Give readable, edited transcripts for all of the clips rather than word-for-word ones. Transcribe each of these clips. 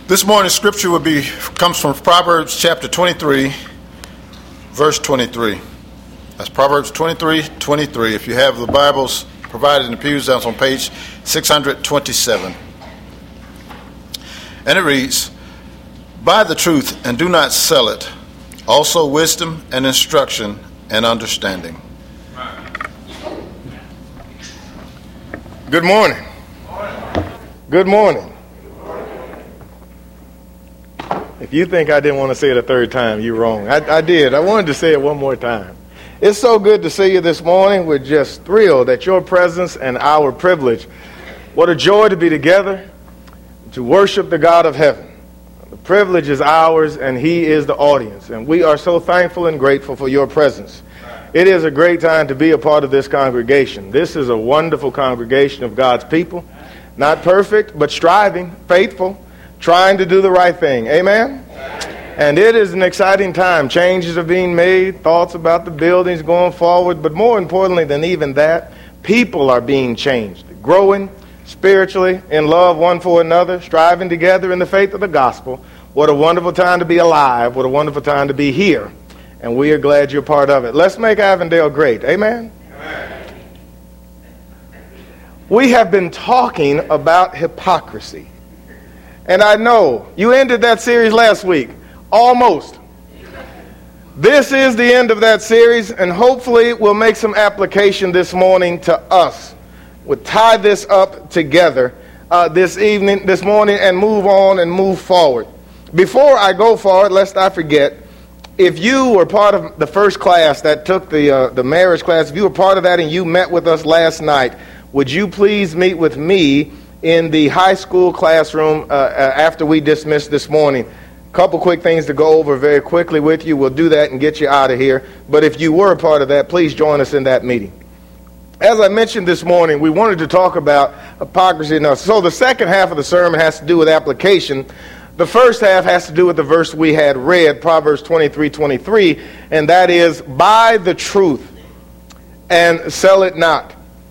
This morning's scripture comes from Proverbs chapter 23, verse 23. That's Proverbs 23:23. If you have the Bibles provided in the pews, that's on page 627. And it reads, "Buy the truth and do not sell it, also wisdom and instruction and understanding." Good morning. Good morning. If you think I didn't want to say it a third time, you're wrong. I did. I wanted to say it one more time. It's so good to see you this morning. We're just thrilled at your presence and our privilege. What a joy to be together, to worship the God of heaven. The privilege is ours, and He is the audience. And we are so thankful and grateful for your presence. It is a great time to be a part of this congregation. This is a wonderful congregation of God's people. Not perfect, but striving, faithful, trying to do the right thing. Amen? And it is an exciting time. Changes are being made, thoughts about the buildings going forward, but more importantly than even that, people are being changed, growing spiritually in love one for another, striving together in the faith of the gospel. What a wonderful time to be alive. What a wonderful time to be here. And we are glad you're part of it. Let's make Avondale great. Amen? Amen. We have been talking about hypocrisy. And I know you ended that series last week. Almost. This is the end of that series, and hopefully we'll make some application this morning to us. We'll tie this up together this morning, and move on and move forward. Before I go forward, lest I forget, if you were part of the first class that took the marriage class, if you were part of that and you met with us last night, would you please meet with me in the high school classroom after we dismiss this morning? A couple quick things to go over very quickly with you. We'll do that and get you out of here. But if you were a part of that, please join us in that meeting. As I mentioned this morning, we wanted to talk about hypocrisy. Now, so the second half of the sermon has to do with application. The first half has to do with the verse we had read, Proverbs 23:23, and that is, "Buy the truth and sell it not."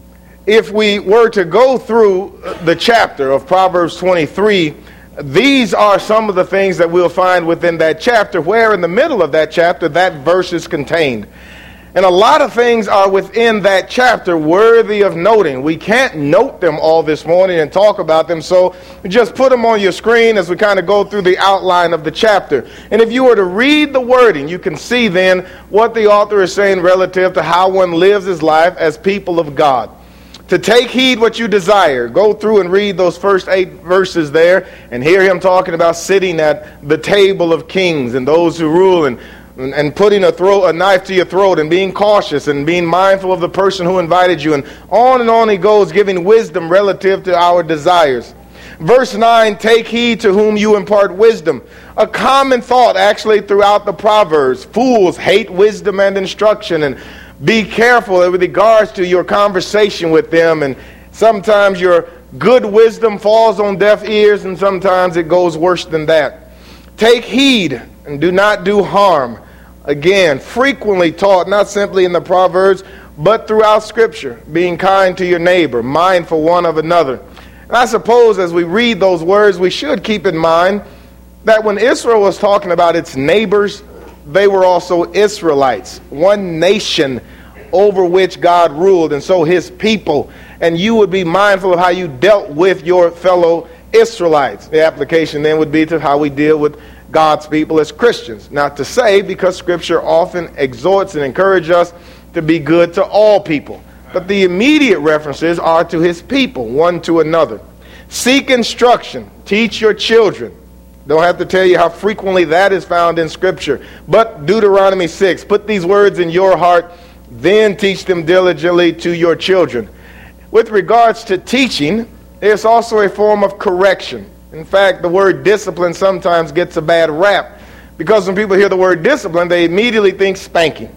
If we were to go through the chapter of Proverbs 23, these are some of the things that we'll find within that chapter, where in the middle of that chapter, that verse is contained. And a lot of things are within that chapter worthy of noting. We can't note them all this morning and talk about them, so just put them on your screen as we kind of go through the outline of the chapter. And if you were to read the wording, you can see then what the author is saying relative to how one lives his life as people of God. To take heed what you desire. Go through and read those first 8 verses there and hear him talking about sitting at the table of kings and those who rule, and putting a knife to your throat, and being cautious and being mindful of the person who invited you. And on he goes, giving wisdom relative to our desires. Verse 9, take heed to whom you impart wisdom. A common thought actually throughout the Proverbs. Fools hate wisdom and instruction, and be careful with regards to your conversation with them. And sometimes your good wisdom falls on deaf ears, and sometimes it goes worse than that. Take heed and do not do harm. Again, frequently taught, not simply in the Proverbs, but throughout Scripture. Being kind to your neighbor, mindful one of another. And I suppose as we read those words, we should keep in mind that when Israel was talking about its neighbors, they were also Israelites, one nation over which God ruled, and so his people. And you would be mindful of how you dealt with your fellow Israelites. The application then would be to how we deal with God's people as Christians. Not to say, because Scripture often exhorts and encourages us to be good to all people. But the immediate references are to his people, one to another. Seek instruction. Teach your children. Don't have to tell you how frequently that is found in Scripture. But Deuteronomy 6, put these words in your heart, then teach them diligently to your children. With regards to teaching, it's also a form of correction. In fact, the word discipline sometimes gets a bad rap, because when people hear the word discipline, they immediately think spanking.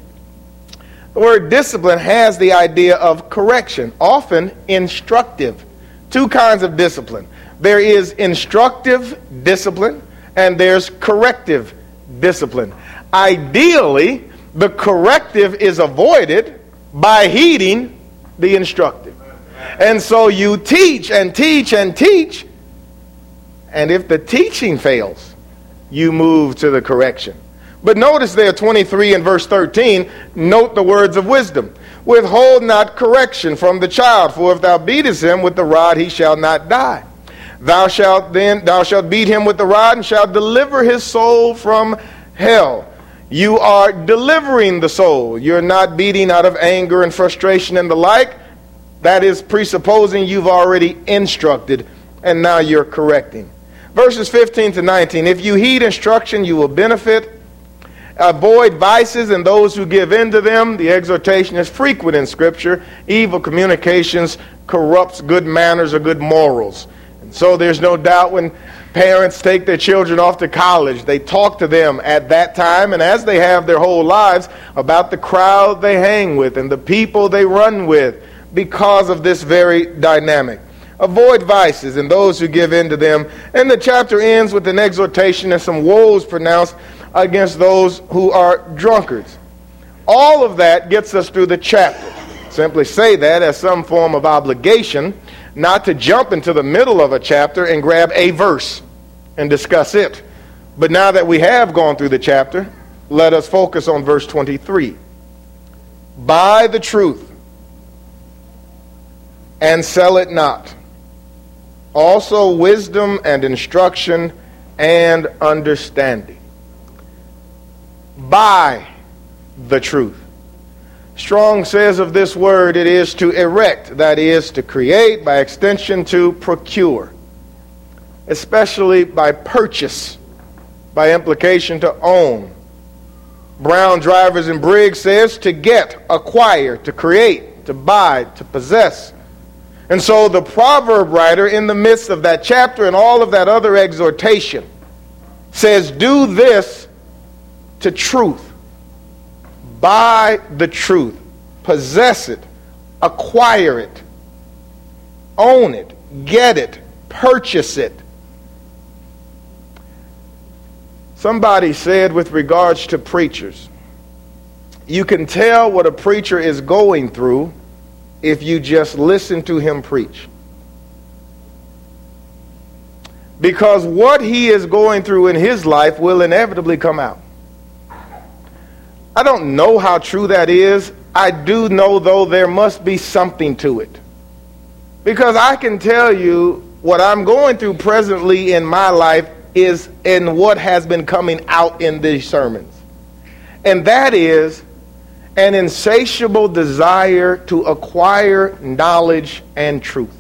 The word discipline has the idea of correction, often instructive. 2 kinds of discipline. There is instructive discipline, and there's corrective discipline. Ideally, the corrective is avoided by heeding the instructive. And so you teach and teach and teach, And if the teaching fails, you move to the correction. But notice there, 23 and verse 13, note the words of wisdom. Withhold not correction from the child, for if thou beatest him with the rod, he shall not die. Thou shalt beat him with the rod, and shalt deliver his soul from hell. You are delivering the soul. You're not beating out of anger and frustration and the like. That is presupposing you've already instructed, and now you're correcting. Verses 15 to 19, if you heed instruction, you will benefit. Avoid vices and those who give in to them. The exhortation is frequent in Scripture. Evil communications corrupts good manners or good morals. And so there's no doubt when parents take their children off to college, they talk to them at that time and as they have their whole lives about the crowd they hang with and the people they run with because of this very dynamic. Avoid vices and those who give in to them. And the chapter ends with an exhortation and some woes pronounced against those who are drunkards. All of that gets us through the chapter. Simply say that as some form of obligation, not to jump into the middle of a chapter and grab a verse and discuss it. But now that we have gone through the chapter, let us focus on verse 23. Buy the truth and sell it not. Also wisdom and instruction and understanding. Buy the truth. Strong says of this word, it is to erect, that is, to create, by extension to procure, especially by purchase, by implication to own. Brown, Drivers, and Briggs says to get, acquire, to create, to buy, to possess. And so the proverb writer, in the midst of that chapter and all of that other exhortation, says, do this to truth. Buy the truth. Possess it. Acquire it. Own it. Get it. Purchase it. Somebody said with regards to preachers, you can tell what a preacher is going through if you just listen to him preach. Because what he is going through in his life will inevitably come out. I don't know how true that is. I do know, though, there must be something to it. Because I can tell you what I'm going through presently in my life is in what has been coming out in these sermons. And that is an insatiable desire to acquire knowledge and truth.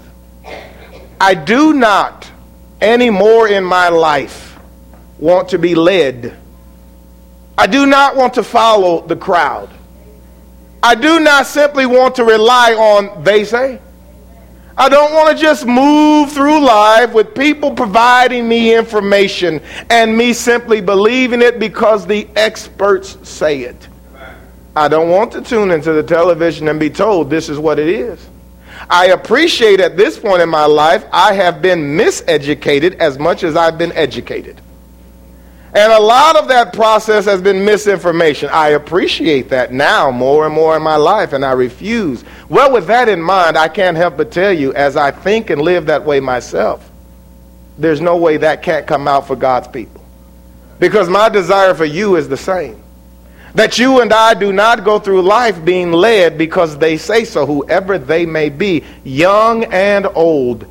I do not anymore in my life want to be led. I do not want to follow the crowd. I do not simply want to rely on they say. I don't want to just move through life with people providing me information and me simply believing it because the experts say it. I don't want to tune into the television and be told this is what it is. I appreciate at this point in my life I have been miseducated as much as I've been educated. And a lot of that process has been misinformation. I appreciate that now more and more in my life, and I refuse. Well, with that in mind, I can't help but tell you, as I think and live that way myself, there's no way that can't come out for God's people. Because my desire for you is the same. That you and I do not go through life being led because they say so, whoever they may be, young and old,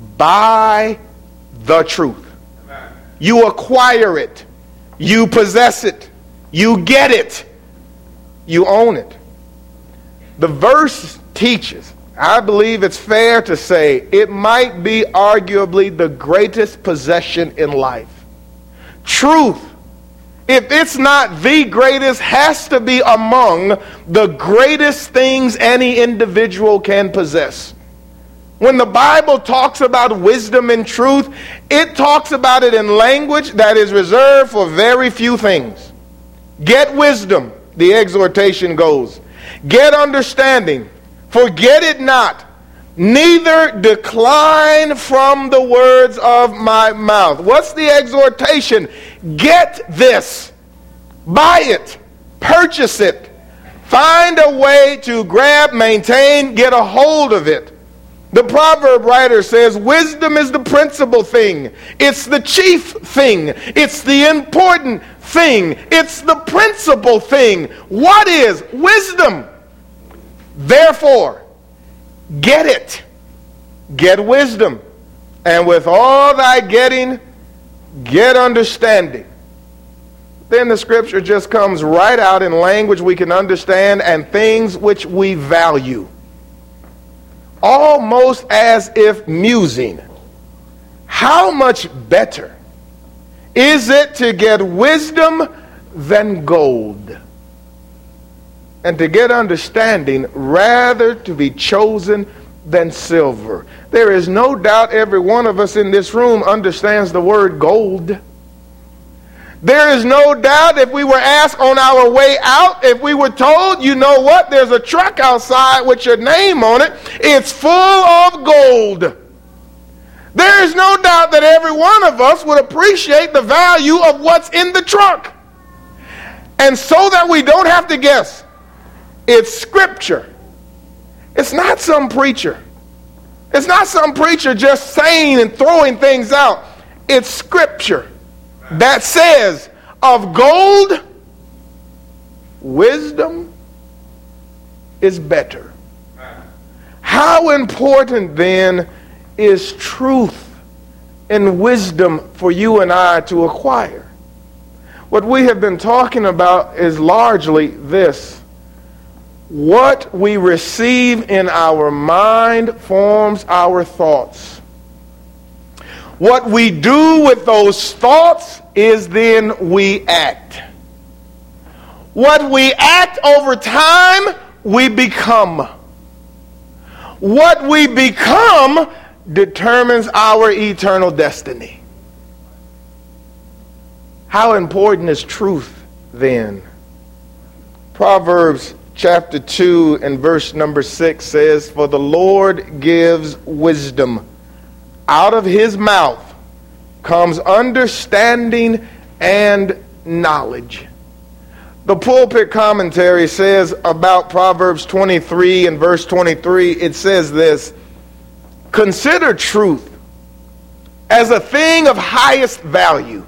by the truth. You acquire it. You possess it. You get it. You own it. The verse teaches, I believe it's fair to say, it might be arguably the greatest possession in life. Truth, if it's not the greatest, has to be among the greatest things any individual can possess. When the Bible talks about wisdom and truth, it talks about it in language that is reserved for very few things. Get wisdom, the exhortation goes. Get understanding. Forget it not. Neither decline from the words of my mouth. What's the exhortation? Get this. Buy it. Purchase it. Find a way to grab, maintain, get a hold of it. The proverb writer says wisdom is the principal thing. It's the chief thing. It's the important thing. It's the principal thing. What is wisdom? Therefore, get it. Get wisdom. And with all thy getting, get understanding. Then the scripture just comes right out in language we can understand and things which we value. Almost as if musing, how much better is it to get wisdom than gold, and to get understanding rather to be chosen than silver. There is no doubt every one of us in this room understands the word gold. There is no doubt if we were asked on our way out, if we were told, you know what, there's a truck outside with your name on it, it's full of gold. There is no doubt that every one of us would appreciate the value of what's in the truck. And so that we don't have to guess, it's Scripture. It's not some preacher. It's not some preacher just saying and throwing things out. It's Scripture that says of gold, wisdom is better. How important then is truth and wisdom for you and I to acquire? What we have been talking about is largely this. What we receive in our mind forms our thoughts. What we do with those thoughts is then we act. What we act over time, we become. What we become determines our eternal destiny. How important is truth then? Proverbs chapter 2 and verse number 6 says, "For the Lord gives wisdom. Out of his mouth comes understanding and knowledge." The pulpit commentary says about Proverbs 23 and verse 23, it says this: "Consider truth as a thing of highest value,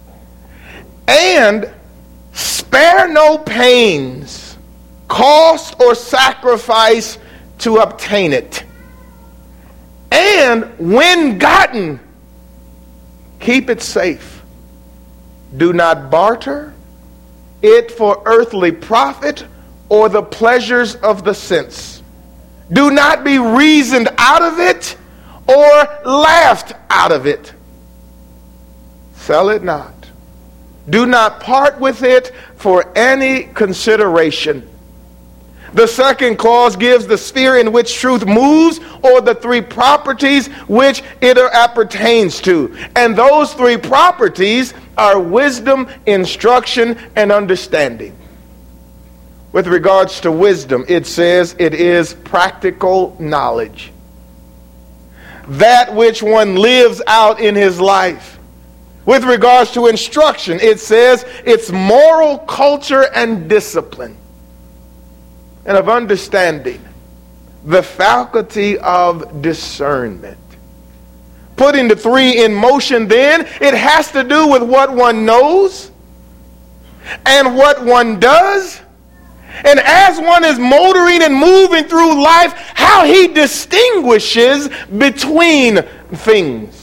and spare no pains, cost, or sacrifice to obtain it. And when gotten, keep it safe. Do not barter it for earthly profit or the pleasures of the sense. Do not be reasoned out of it or laughed out of it. Sell it not. Do not part with it for any consideration." The second clause gives the sphere in which truth moves, or the three properties which it appertains to. And those three properties are wisdom, instruction, and understanding. With regards to wisdom, it says it is practical knowledge. That which one lives out in his life. With regards to instruction, it says it's moral culture and discipline. And of understanding, the faculty of discernment. Putting the three in motion then, it has to do with what one knows and what one does. And as one is motoring and moving through life, how he distinguishes between things.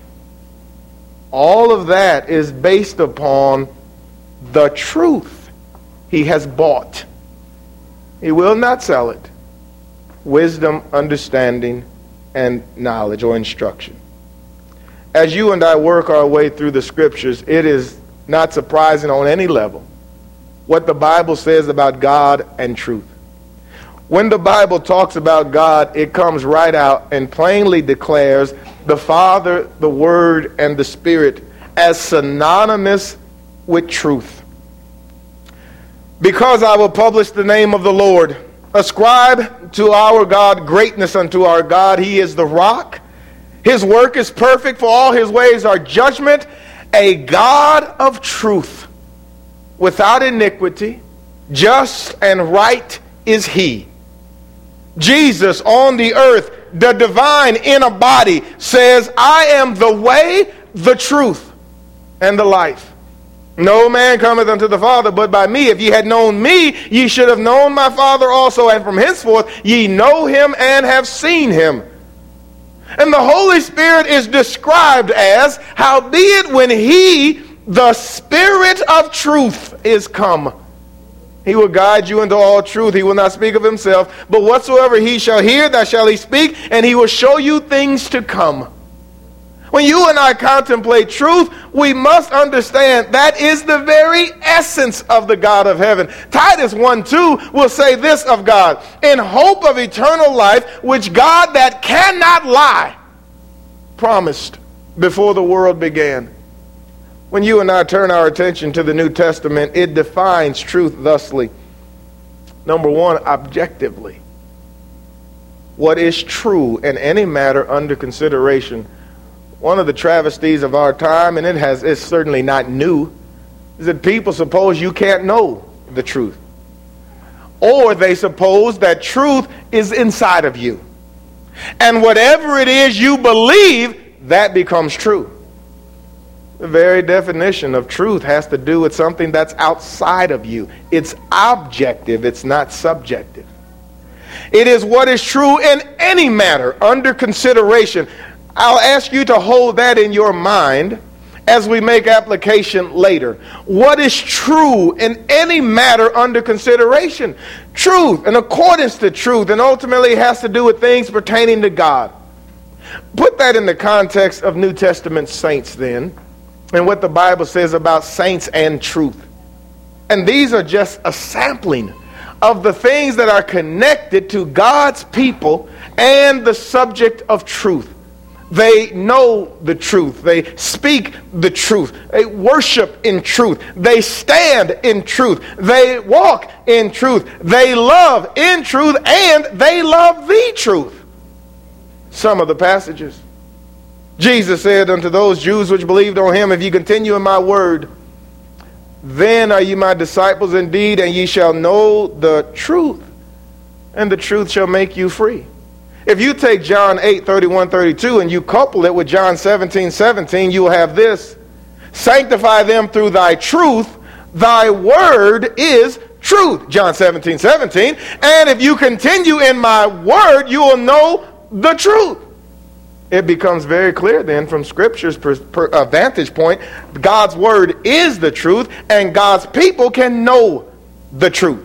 All of that is based upon the truth he has bought. He will not sell it. Wisdom, understanding, and knowledge or instruction. As you and I work our way through the scriptures, it is not surprising on any level what the Bible says about God and truth. When the Bible talks about God, it comes right out and plainly declares the Father, the Word, and the Spirit as synonymous with truth. "Because I will publish the name of the Lord. Ascribe to our God greatness unto our God. He is the rock. His work is perfect, for all his ways are judgment. A God of truth, without iniquity, just and right is he." Jesus on the earth the divine in a body, says, I am the way, the truth, and the life. No man cometh unto the Father but by me. If ye had known me, ye should have known my Father also, and from henceforth ye know him and have seen him. And the Holy Spirit is described as, howbeit when he, the Spirit of truth, is come, he will guide you into all truth. He will not speak of himself, but whatsoever he shall hear, that shall he speak, and he will show you things to come. When you and I contemplate truth, we must understand that is the very essence of the God of heaven. Titus 1:2 will say this of God, in hope of eternal life, which God that cannot lie promised before the world began. When you and I turn our attention to the New Testament, it defines truth thusly. Number one, objectively. What is true in any matter under consideration? One of the travesties of our time, and it's certainly not new, is that people suppose you can't know the truth. Or they suppose that truth is inside of you. And whatever it is you believe, that becomes true. The very definition of truth has to do with something that's outside of you. It's objective, it's not subjective. It is what is true in any matter under consideration. I'll ask you to hold that in your mind as we make application later. What is true in any matter under consideration? Truth, in accordance to truth, and ultimately has to do with things pertaining to God. Put that in the context of New Testament saints then, and what the Bible says about saints and truth. And these are just a sampling of the things that are connected to God's people and the subject of truth. They know the truth. They speak the truth. They worship in truth. They stand in truth. They walk in truth. They love in truth, and they love the truth. Some of the passages. Jesus said unto those Jews which believed on him, if ye continue in my word, then are ye my disciples indeed, and ye shall know the truth, and the truth shall make you free. If you take John 8:31-32 and you couple it with John 17:17, you will have this. Sanctify them through thy truth. Thy word is truth. John 17:17. And if you continue in my word, you will know the truth. It becomes very clear then from Scripture's vantage point, God's word is the truth, and God's people can know the truth.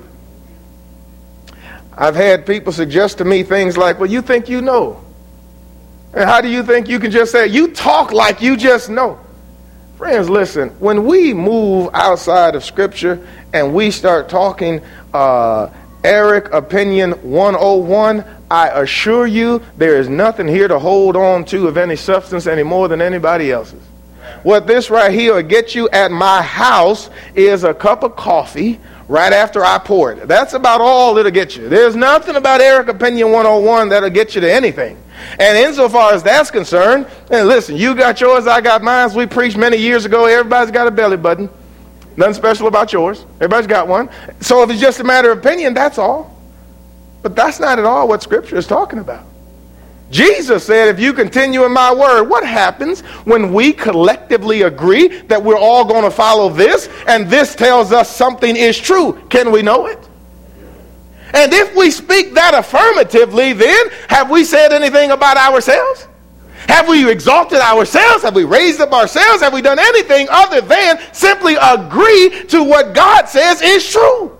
I've had people suggest to me things like, well, you think you know. And how do you think you can just say, you talk like you just know? Friends, listen, when we move outside of Scripture and we start talking Eric Opinion 101, I assure you there is nothing here to hold on to of any substance any more than anybody else's. What this right here will get you at my house is a cup of coffee right after I pour it. That's about all it'll get you. There's nothing about Eric Opinion 101 that'll get you to anything. And insofar as that's concerned, and listen, you got yours, I got mine. We preached many years ago, everybody's got a belly button. Nothing special about yours. Everybody's got one. So if it's just a matter of opinion, that's all. But that's not at all what Scripture is talking about. Jesus said, if you continue in my word, what happens when we collectively agree that we're all going to follow this, and this tells us something is true? Can we know it? And if we speak that affirmatively, then have we said anything about ourselves? Have we exalted ourselves? Have we raised up ourselves? Have we done anything other than simply agree to what God says is true?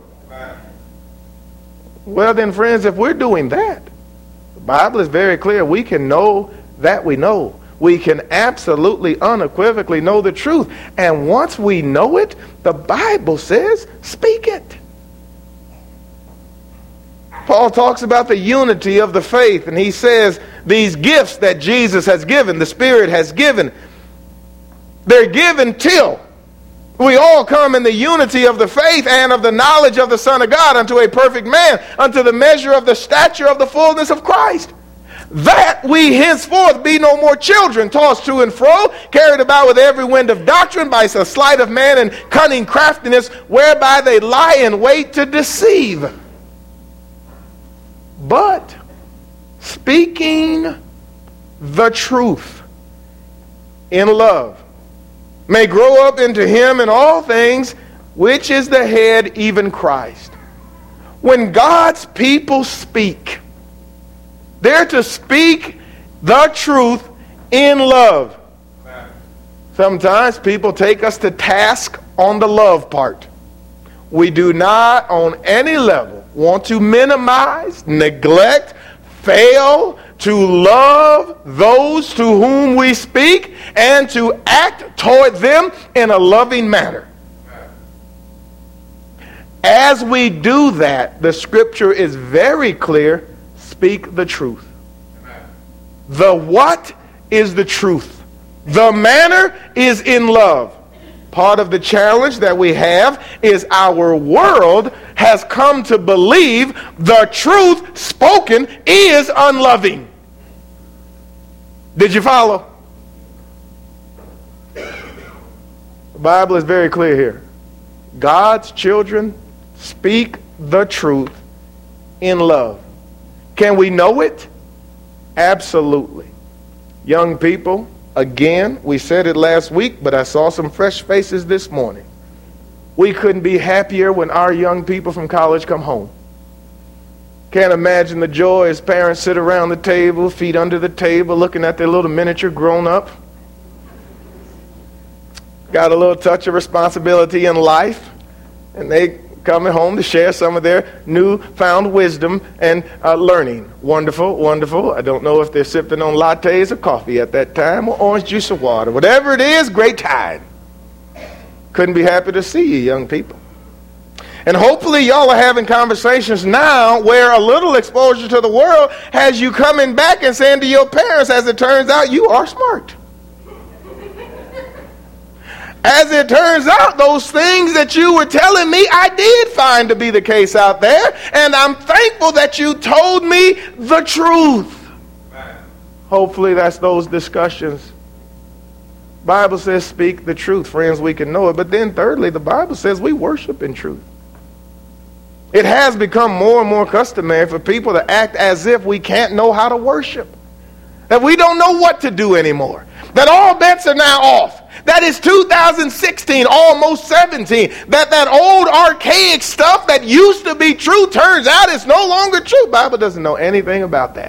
Well then, friends, if we're doing that, the Bible is very clear. We can know that we know. We can absolutely, unequivocally know the truth. And once we know it, the Bible says, speak it. Paul talks about the unity of the faith, and he says these gifts that Jesus has given, the Spirit has given, they're given till we all come in the unity of the faith and of the knowledge of the Son of God unto a perfect man, unto the measure of the stature of the fullness of Christ. That we henceforth be no more children, tossed to and fro, carried about with every wind of doctrine by a sleight of man and cunning craftiness, whereby they lie in wait to deceive. But speaking the truth in love, may grow up into him in all things, which is the head, even Christ. When God's people speak, they're to speak the truth in love. Sometimes people take us to task on the love part. We do not on any level want to minimize, neglect, fail to love those to whom we speak and to act toward them in a loving manner. As we do that, the scripture is very clear: speak the truth. The what is the truth. The manner is in love. Part of the challenge that we have is our world has come to believe the truth spoken is unloving. Did you follow? The Bible is very clear here. God's children speak the truth in love. Can we know it? Absolutely. Young people, again, we said it last week, but I saw some fresh faces this morning. We couldn't be happier when our young people from college come home. Can't imagine the joy as parents sit around the table, feet under the table, looking at their little miniature grown-up. Got a little touch of responsibility in life, and they coming home to share some of their newfound wisdom and learning. Wonderful, wonderful. I don't know if they're sipping on lattes or coffee at that time, or orange juice or water. Whatever it is, great time. Couldn't be happy to see you, young people. And hopefully y'all are having conversations now where a little exposure to the world has you coming back and saying to your parents, as it turns out, you are smart. As it turns out, those things that you were telling me, I did find to be the case out there. And I'm thankful that you told me the truth. Right. Hopefully that's those discussions. Bible says speak the truth. Friends, we can know it. But then thirdly, the Bible says we worship in truth. It has become more and more customary for people to act as if we can't know how to worship. That we don't know what to do anymore. That all bets are now off. That is 2016, almost 17. That old archaic stuff that used to be true turns out it's no longer true. The Bible doesn't know anything about that.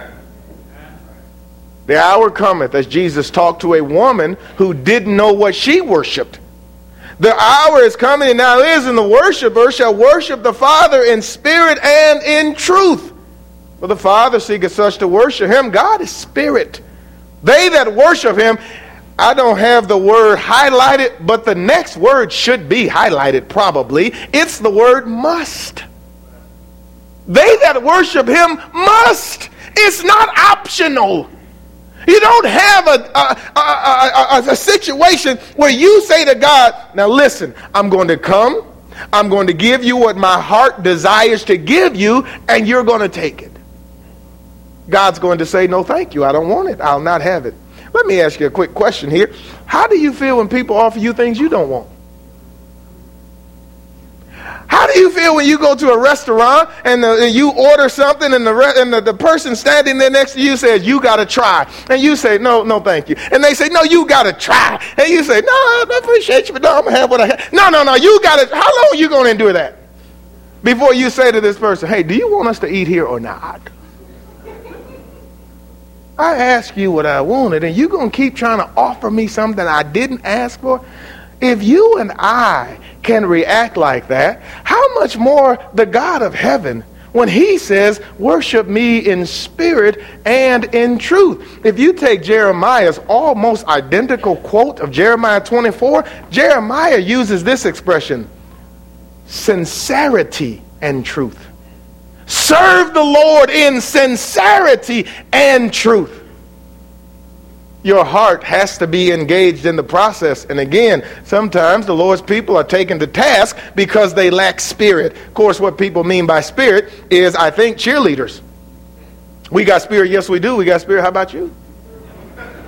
The hour cometh, as Jesus talked to a woman who didn't know what she worshiped. The hour is coming, and now is, and the worshiper shall worship the Father in spirit and in truth. For the Father seeketh such to worship him. God is spirit. They that worship him, I don't have the word highlighted, but the next word should be highlighted probably. It's the word must. They that worship him must. It's not optional. You don't have a situation where you say to God, now listen, I'm going to come, I'm going to give you what my heart desires to give you, and you're going to take it. God's going to say, no thank you, I don't want it, I'll not have it. Let me ask you a quick question here. How do you feel when people offer you things you don't want? How do you feel when you go to a restaurant and you order something and the person standing there next to you says, you got to try. And you say, no, thank you. And they say, no, you got to try. And you say, no, I appreciate you, but no, I'm going to have what I have. No, you got to. How long are you going to endure that? Before you say to this person, hey, do you want us to eat here or not? I asked you what I wanted, and you're going to keep trying to offer me something I didn't ask for? If you and I can react like that, how much more the God of heaven when he says, worship me in spirit and in truth? If you take Jeremiah's almost identical quote of Jeremiah 24, Jeremiah uses this expression, sincerity and truth. Serve the Lord in sincerity and truth. Your heart has to be engaged in the process. And again, sometimes the Lord's people are taken to task because they lack spirit. Of course, what people mean by spirit is, I think, cheerleaders. We got spirit. Yes, we do. We got spirit. How about you?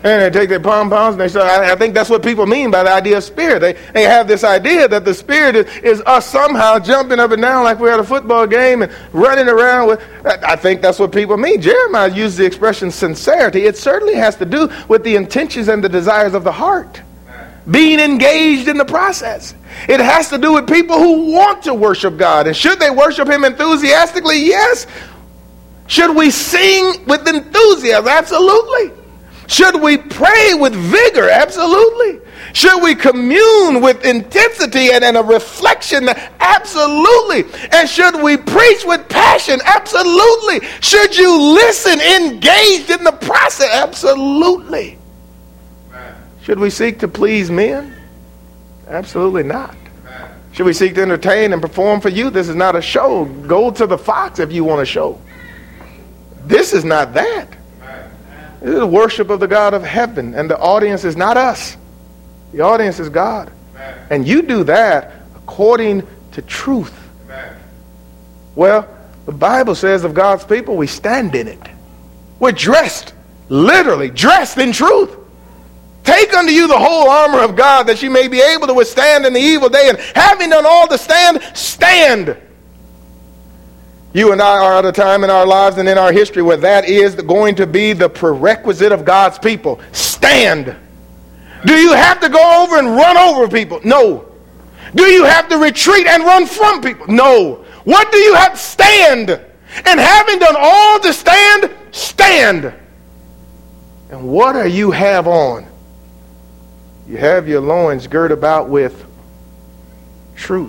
And they take their pom-poms and they say, I think that's what people mean by the idea of spirit. They have this idea that the spirit is us somehow jumping up and down like we're at a football game and running around with. I think that's what people mean. Jeremiah used the expression sincerity. It certainly has to do with the intentions and the desires of the heart. Being engaged in the process. It has to do with people who want to worship God. And should they worship Him enthusiastically? Yes. Should we sing with enthusiasm? Absolutely. Should we pray with vigor? Absolutely. Should we commune with intensity and a reflection? Absolutely. And should we preach with passion? Absolutely. Should you listen engaged in the process? Absolutely. Should we seek to please men? Absolutely not. Should we seek to entertain and perform for you? This is not a show. Go to the Fox if you want a show. This is not that. This is the worship of the God of heaven, and the audience is not us. The audience is God. And you do that according to truth. Well, the Bible says of God's people, we stand in it. We're dressed, literally dressed in truth. Take unto you the whole armor of God, that you may be able to withstand in the evil day, and having done all to stand, stand. You and I are at a time in our lives and in our history where that is going to be the prerequisite of God's people. Stand. Do you have to go over and run over people? No. Do you have to retreat and run from people? No. What do you have to stand? And having done all to stand, stand. And what do you have on? You have your loins girt about with truth.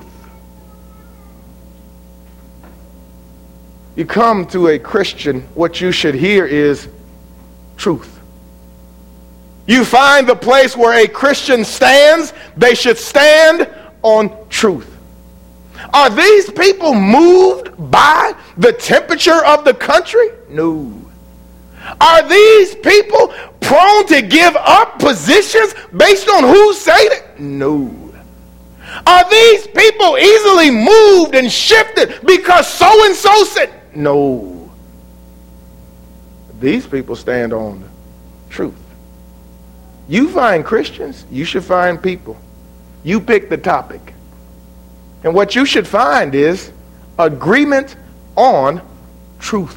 You come to a Christian, what you should hear is truth. You find the place where a Christian stands, they should stand on truth. Are these people moved by the temperature of the country? No. Are these people prone to give up positions based on who said it? No. Are these people easily moved and shifted because so-and-so said? No. These people stand on the truth. You find Christians, you should find people. You pick the topic. And what you should find is agreement on truth.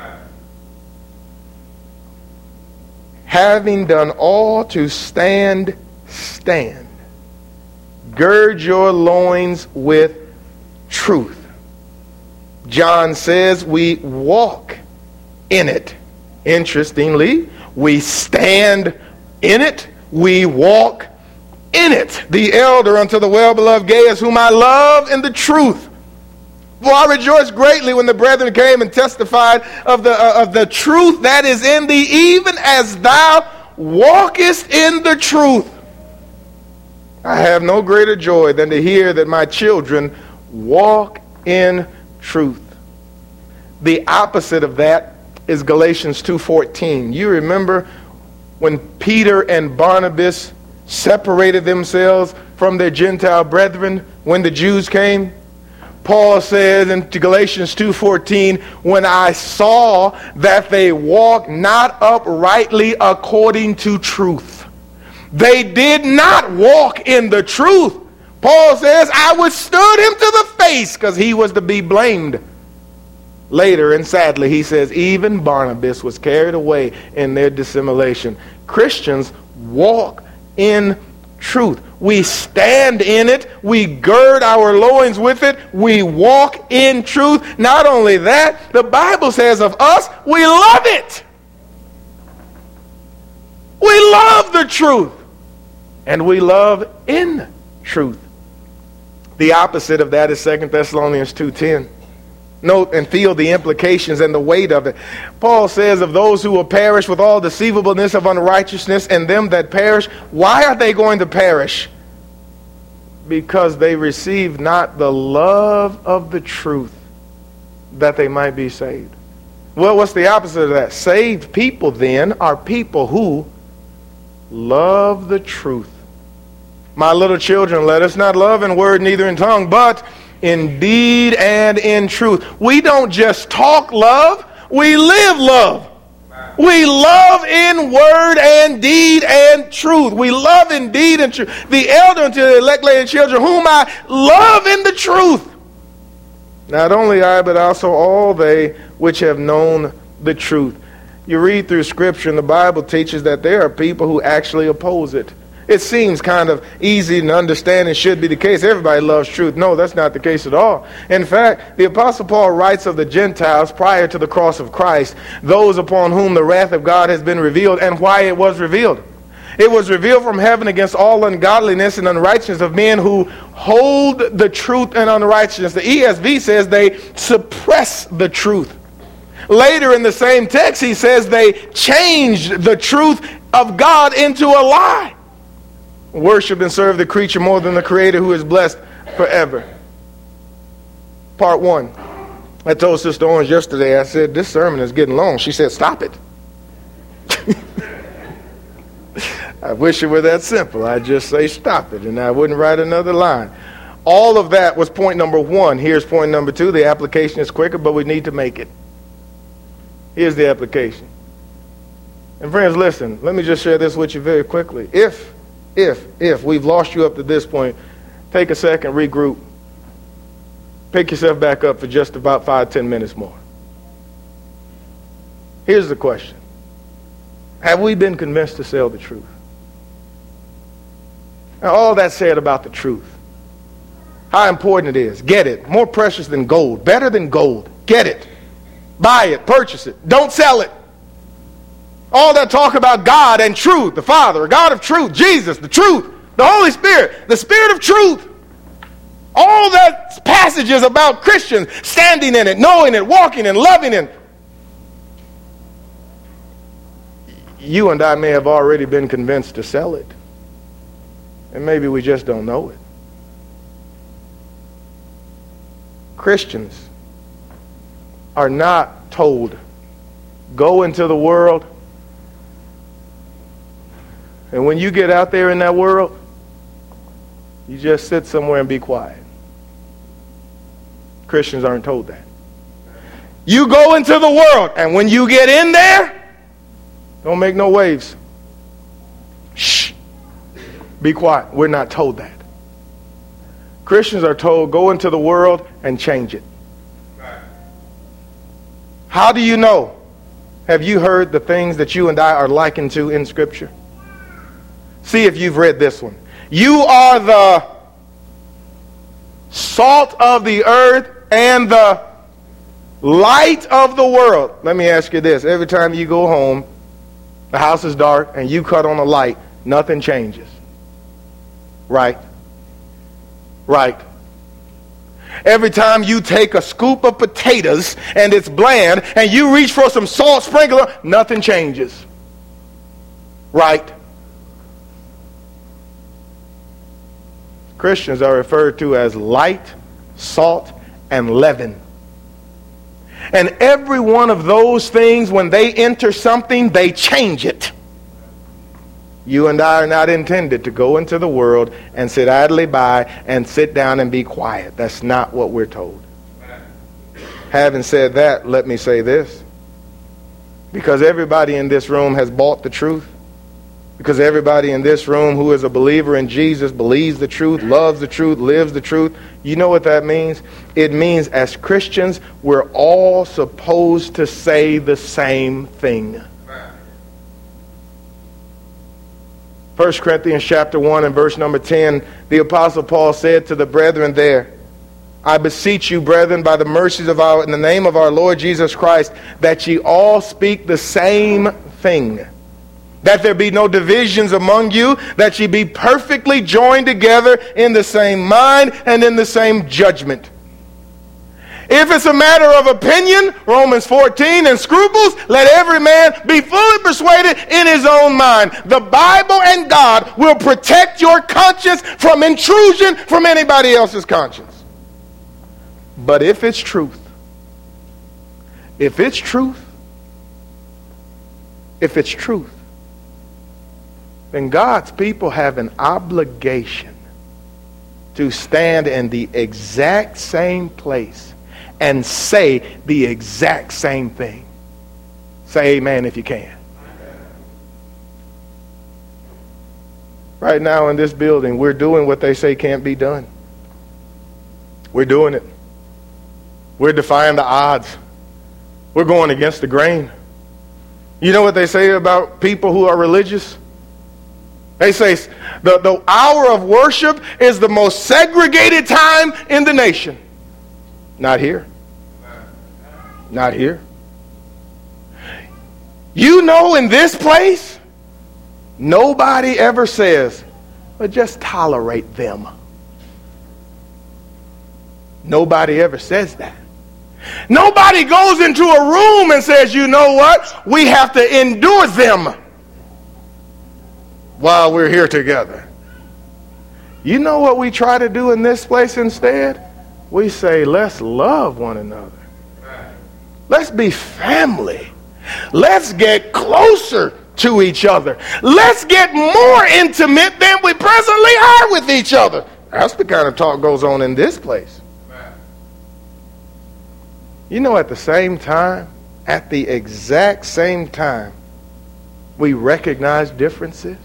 Having done all to stand, stand. Gird your loins with truth. John says we walk in it. Interestingly, we stand in it. We walk in it. The elder unto the well-beloved Gaius, whom I love in the truth. For I rejoiced greatly when the brethren came and testified of the truth that is in thee, even as thou walkest in the truth. I have no greater joy than to hear that my children walk in truth. The opposite of that is Galatians 2:14. You remember when Peter and Barnabas separated themselves from their Gentile brethren when the Jews came? Paul says in Galatians 2:14, when I saw that they walked not uprightly according to truth. They did not walk in the truth. Paul says, I withstood him to the face because he was to be blamed. Later, and sadly, he says, even Barnabas was carried away in their dissimulation. Christians walk in truth. We stand in it. We gird our loins with it. We walk in truth. Not only that, the Bible says of us, we love it. We love the truth. And we love in truth. The opposite of that is 2 Thessalonians 2:10. Note and feel the implications and the weight of it. Paul says of those who will perish with all deceivableness of unrighteousness, and them that perish, why are they going to perish? Because they receive not the love of the truth, that they might be saved. Well, what's the opposite of that? Saved people then are people who love the truth. My little children, let us not love in word, neither in tongue, but in deed and in truth. We don't just talk love, we live love. We love in word and deed and truth. We love in deed and truth. The elder unto the elect lady children, whom I love in the truth. Not only I, but also all they which have known the truth. You read through Scripture and the Bible teaches that there are people who actually oppose it. It seems kind of easy to understand and should be the case. Everybody loves truth. No, that's not the case at all. In fact, the Apostle Paul writes of the Gentiles prior to the cross of Christ, those upon whom the wrath of God has been revealed, and why it was revealed. It was revealed from heaven against all ungodliness and unrighteousness of men who hold the truth and unrighteousness. The ESV says they suppress the truth. Later in the same text, he says they changed the truth of God into a lie. Worship and serve the creature more than the Creator who is blessed forever. Part 1. I told Sister Orange yesterday, I said, this sermon is getting long. She said, stop it. I wish it were that simple. I'd just say stop it, and I wouldn't write another line. All of that was point number 1. Here's point number 2. The application is quicker, but we need to make it. Here's the application. And friends, listen, let me just share this with you very quickly. If we've lost you up to this point, take a second, regroup. Pick yourself back up for just about 5-10 minutes more. Here's the question. Have we been convinced to tell the truth? Now, all that said about the truth, how important it is. Get it. More precious than gold. Better than gold. Get it. Buy it. Purchase it. Don't sell it. All that talk about God and truth, the Father, a God of truth, Jesus, the truth, the Holy Spirit, the Spirit of truth. All that passages about Christians standing in it, knowing it, walking and loving it. You and I may have already been convinced to sell it. And maybe we just don't know it. Christians are not told, go into the world, and when you get out there in that world, you just sit somewhere and be quiet. Christians aren't told that. You go into the world, and when you get in there, don't make no waves. Shh. Be quiet. We're not told that. Christians are told, go into the world and change it. How do you know? Have you heard the things that you and I are likened to in Scripture? See if you've read this one. You are the salt of the earth and the light of the world. Let me ask you this. Every time you go home, the house is dark, and you cut on a light, nothing changes. Right? Right. Every time you take a scoop of potatoes and it's bland, and you reach for some salt sprinkler, nothing changes. Right? Christians are referred to as light, salt, and leaven. And every one of those things, when they enter something, they change it. You and I are not intended to go into the world and sit idly by and sit down and be quiet. That's not what we're told. Having said that, let me say this. Because everybody in this room has bought the truth. Because everybody in this room who is a believer in Jesus believes the truth, loves the truth, lives the truth. You know what that means? It means as Christians, we're all supposed to say the same thing. 1 Corinthians chapter 1 and verse number 10, the Apostle Paul said to the brethren there, I beseech you, brethren, by the mercies of in the name of our Lord Jesus Christ, that ye all speak the same thing. That there be no divisions among you, that ye be perfectly joined together in the same mind and in the same judgment. If it's a matter of opinion, Romans 14, and scruples, let every man be fully persuaded in his own mind. The Bible and God will protect your conscience from intrusion from anybody else's conscience. But if it's truth, then God's people have an obligation to stand in the exact same place and say the exact same thing. Say amen if you can. Right now in this building, we're doing what they say can't be done. We're doing it. We're defying the odds. We're going against the grain. You know what they say about people who are religious? They say the hour of worship is the most segregated time in the nation. Not here. Not here. You know, in this place, nobody ever says, but just tolerate them. Nobody ever says that. Nobody goes into a room and says, you know what? We have to endure them while we're here together. You know what we try to do in this place instead? We say, let's love one another. Let's be family. Let's get closer to each other. Let's get more intimate than we presently are with each other. That's the kind of talk goes on in this place. You know, at the exact same time, we recognize differences.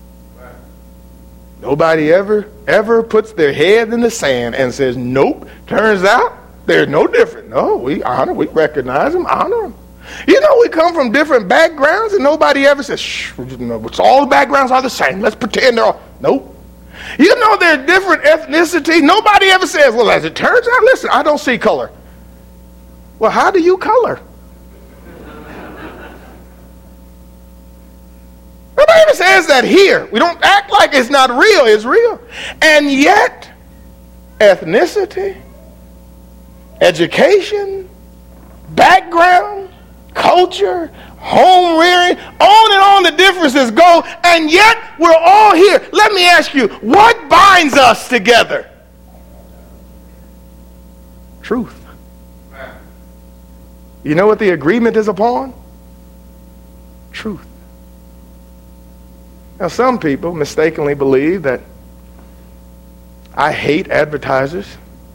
Nobody ever puts their head in the sand and says, nope, turns out they're no different. No, we recognize them, honor them. You know, we come from different backgrounds and nobody ever says, shh, all the backgrounds are the same. Let's pretend they're all, nope. You know, they're different ethnicity. Nobody ever says, well, as it turns out, listen, I don't see color. Well, how do you color? Nobody ever says that here. We don't act like it's not real. It's real. And yet, ethnicity, education, background, culture, home rearing, on and on the differences go, and yet we're all here. Let me ask you, what binds us together? Truth. You know what the agreement is upon? Truth. Now, some people mistakenly believe that I hate advertisers,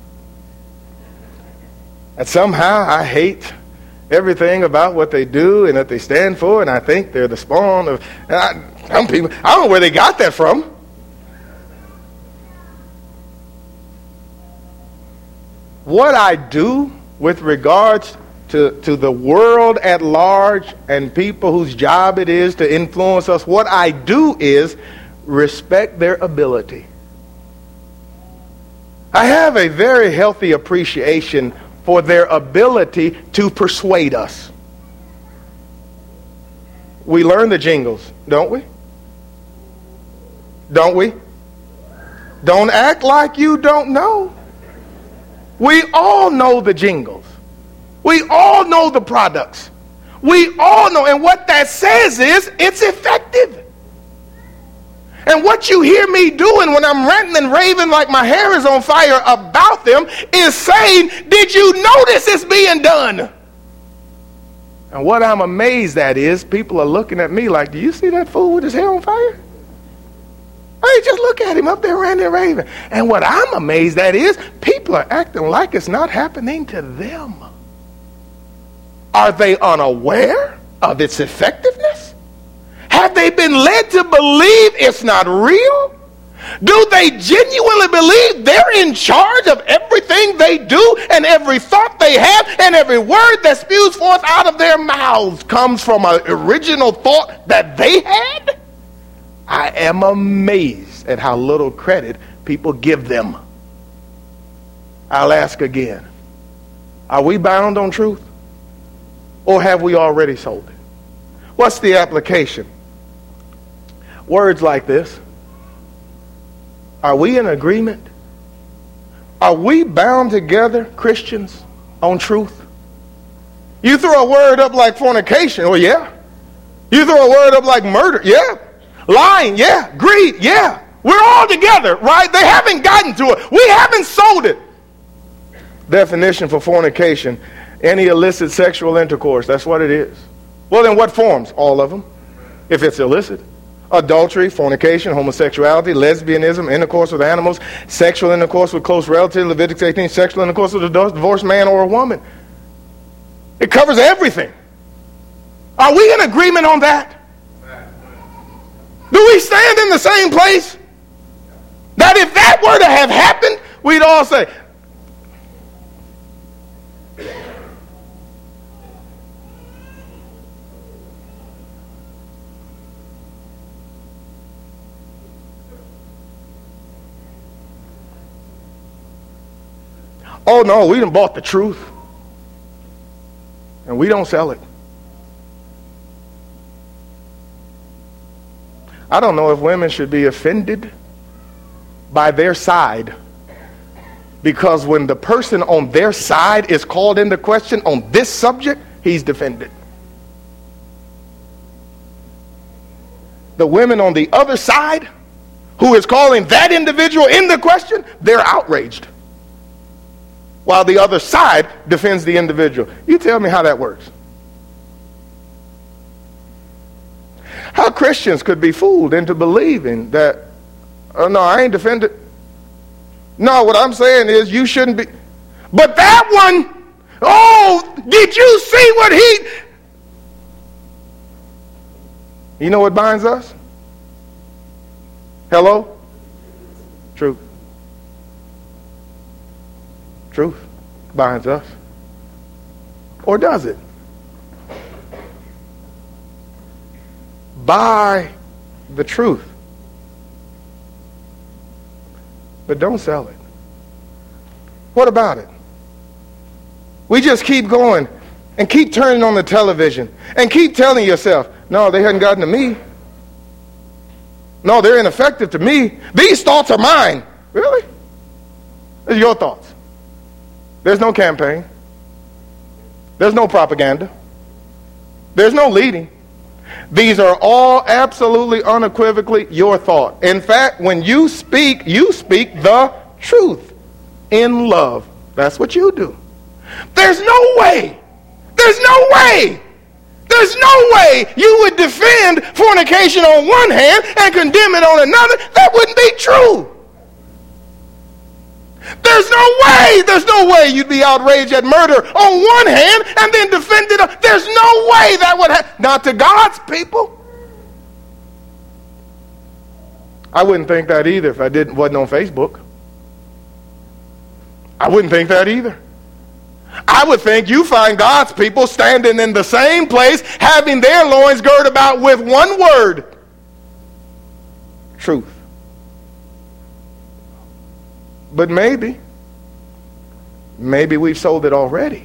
that somehow I hate everything about what they do and what they stand for, and I think they're the spawn of some people. I don't know where they got that from. What I do with regards to the world at large and people whose job it is to influence us, what I do is respect their ability. I have a very healthy appreciation for their ability to persuade us. We learn the jingles, don't we? Don't we? Don't act like you don't know. We all know the jingles. We all know the products. We all know. And what that says is it's effective. And what you hear me doing when I'm ranting and raving like my hair is on fire about them is saying, did you notice it's being done? And what I'm amazed at is people are looking at me like, do you see that fool with his hair on fire? Hey, just look at him up there ranting and raving. And what I'm amazed at is people are acting like it's not happening to them. Are they unaware of its effectiveness? Have they been led to believe it's not real? Do they genuinely believe they're in charge of everything they do and every thought they have and every word that spews forth out of their mouths comes from an original thought that they had? I am amazed at how little credit people give them. I'll ask again. Are we bound on truth? Or have we already sold it? What's the application? Words like this. Are we in agreement? Are we bound together, Christians, on truth? You throw a word up like fornication, well, yeah. You throw a word up like murder, yeah. Lying, yeah. Greed, yeah. We're all together, right? They haven't gotten to it. We haven't sold it. Definition for fornication: any illicit sexual intercourse. That's what it is. Well, then what forms? All of them, if it's illicit. Adultery, fornication, homosexuality, lesbianism, intercourse with animals, sexual intercourse with close relatives, Leviticus 18, sexual intercourse with a divorced man or a woman. It covers everything. Are we in agreement on that? Do we stand in the same place? That if that were to have happened, we'd all say, oh no, we done bought the truth. And we don't sell it. I don't know if women should be offended by their side, because when the person on their side is called into question on this subject, he's defended. The women on the other side, who is calling that individual into question, they're outraged, while the other side defends the individual. You tell me how that works. How Christians could be fooled into believing that, oh no, I ain't defended. No, what I'm saying is you shouldn't be. But that one, oh, did you see what he... You know what binds us? Hello? Truth. Truth binds us. Or does it? Buy the truth, but don't sell it. What about it? We just keep going and keep turning on the television and keep telling yourself, no, they hadn't gotten to me. No, they're ineffective to me. These thoughts are mine. Really? These are your thoughts. There's no campaign. There's no propaganda. There's no leading. These are all absolutely unequivocally your thought. In fact, when you speak the truth in love. That's what you do. There's no way you would defend fornication on one hand and condemn it on another. That wouldn't be true. There's no way you'd be outraged at murder on one hand and then defend it. There's no way that would happen. Not to God's people. I wouldn't think that either if I wasn't on Facebook. I wouldn't think that either. I would think you find God's people standing in the same place, having their loins girded about with one word: truth. But maybe we've sold it already.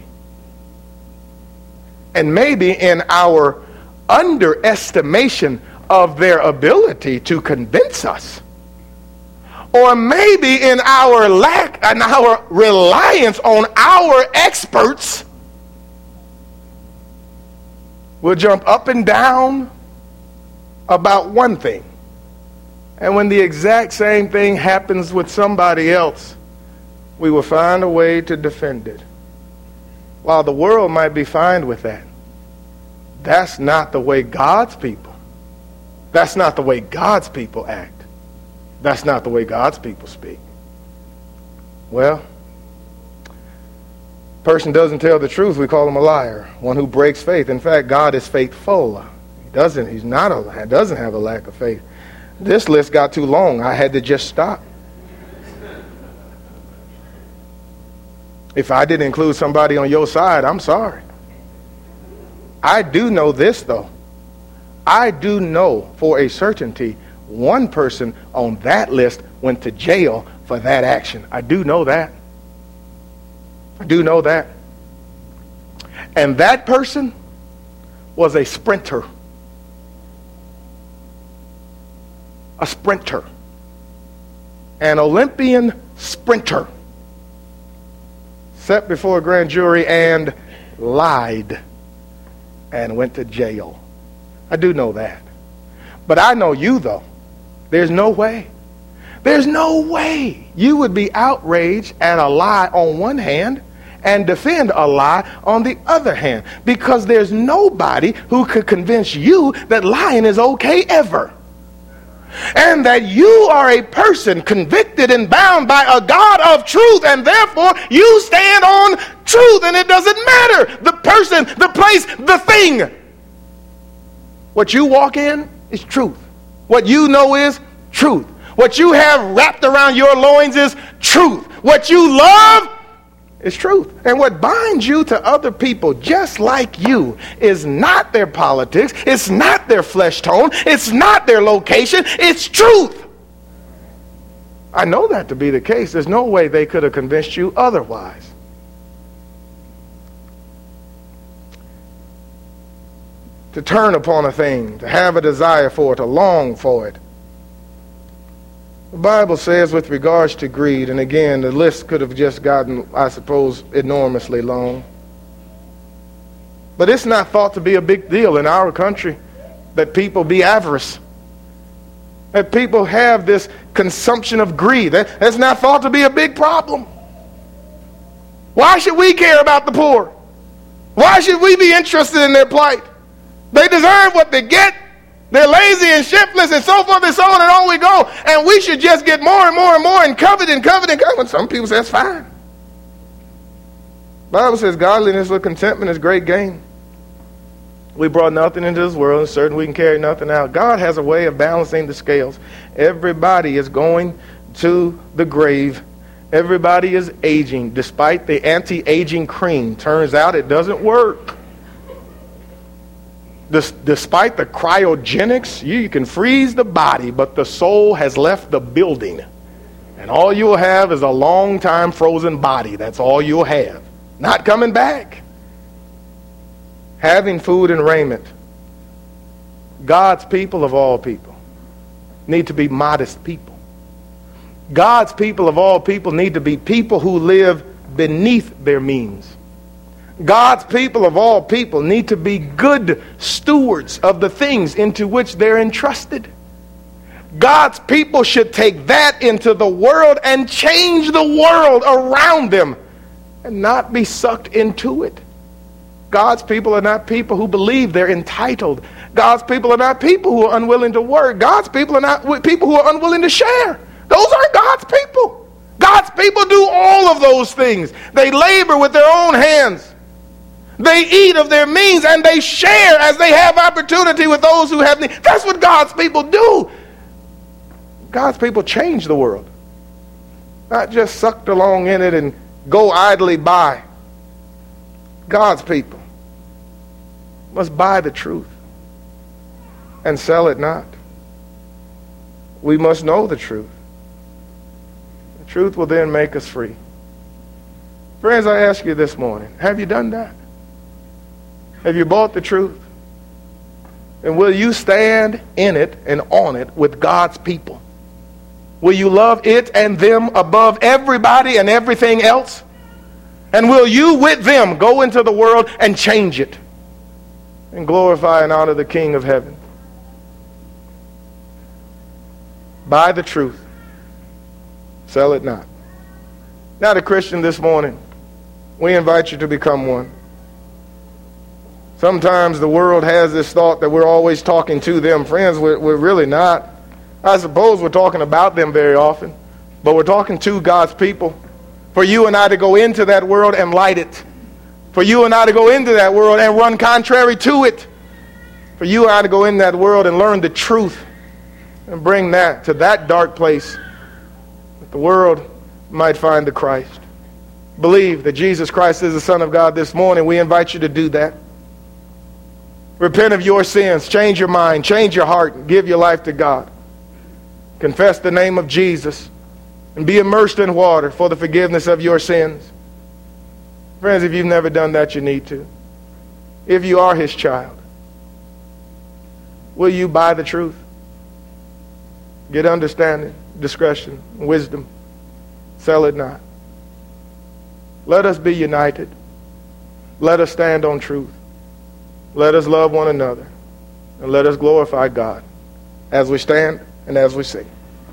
And maybe in our underestimation of their ability to convince us, or maybe in our lack and our reliance on our experts, we'll jump up and down about one thing. And when the exact same thing happens with somebody else, we will find a way to defend it. While the world might be fine with that, that's not the way God's people. That's not the way God's people act. That's not the way God's people speak. Well, person doesn't tell the truth, we call him a liar. One who breaks faith. In fact, God is faithful. He doesn't have a lack of faith. This list got too long. I had to just stop. If I didn't include somebody on your side, I'm sorry. I do know this, though. I do know for a certainty one person on that list went to jail for that action. I do know that. I do know that. And that person was a sprinter. A sprinter. An Olympian sprinter. Sat before a grand jury and lied and went to jail. I do know that. But I know you, though. There's no way you would be outraged at a lie on one hand and defend a lie on the other hand, because there's nobody who could convince you that lying is okay ever. And that you are a person convicted and bound by a God of truth, and therefore you stand on truth, and it doesn't matter the person, the place, the thing. What you walk in is truth. What you know is truth. What you have wrapped around your loins is truth. What you love is truth. And what binds you to other people just like you is not their politics, it's not their flesh tone, it's not their location, it's truth. I know that to be the case. There's no way they could have convinced you otherwise. To turn upon a thing, to have a desire for it, to long for it. The Bible says with regards to greed, and again, the list could have just gotten, I suppose, enormously long. But it's not thought to be a big deal in our country that people be avarice. That people have this consumption of greed. That's not thought to be a big problem. Why should we care about the poor? Why should we be interested in their plight? They deserve what they get. They're lazy and shiftless and so forth and so on and on we go. And we should just get more and more and more and covet and covet and covet. Some people say that's fine. The Bible says godliness with contentment is great gain. We brought nothing into this world and certain we can carry nothing out. God has a way of balancing the scales. Everybody is going to the grave. Everybody is aging. Despite the anti-aging cream, turns out it doesn't work. Despite the cryogenics, you can freeze the body, but the soul has left the building. And all you'll have is a long time frozen body. That's all you'll have. Not coming back. Having food and raiment. God's people of all people need to be modest people. God's people of all people need to be people who live beneath their means. God's people of all people need to be good stewards of the things into which they're entrusted. God's people should take that into the world and change the world around them and not be sucked into it. God's people are not people who believe they're entitled. God's people are not people who are unwilling to work. God's people are not people who are unwilling to share. Those aren't God's people. God's people do all of those things. They labor with their own hands. They eat of their means and they share as they have opportunity with those who have need. That's what God's people do. God's people change the world. Not just sucked along in it and go idly by. God's people must buy the truth and sell it not. We must know the truth. The truth will then make us free. Friends, I ask you this morning, have you done that? Have you bought the truth? And will you stand in it and on it with God's people? Will you love it and them above everybody and everything else? And will you with them go into the world and change it and glorify and honor the King of heaven? Buy the truth. Sell it not. Now, the Christian this morning, we invite you to become one. Sometimes the world has this thought that we're always talking to them. Friends, we're really not. I suppose we're talking about them very often, but we're talking to God's people. For you and I to go into that world and light it. For you and I to go into that world and run contrary to it. For you and I to go in that world and learn the truth and bring that to that dark place that the world might find the Christ. Believe that Jesus Christ is the Son of God this morning. We invite you to do that. Repent of your sins. Change your mind. Change your heart. And give your life to God. Confess the name of Jesus. And be immersed in water for the forgiveness of your sins. Friends, if you've never done that, you need to. If you are His child, will you buy the truth? Get understanding, discretion, wisdom. Sell it not. Let us be united. Let us stand on truth. Let us love one another. And let us glorify God as we stand and as we sing.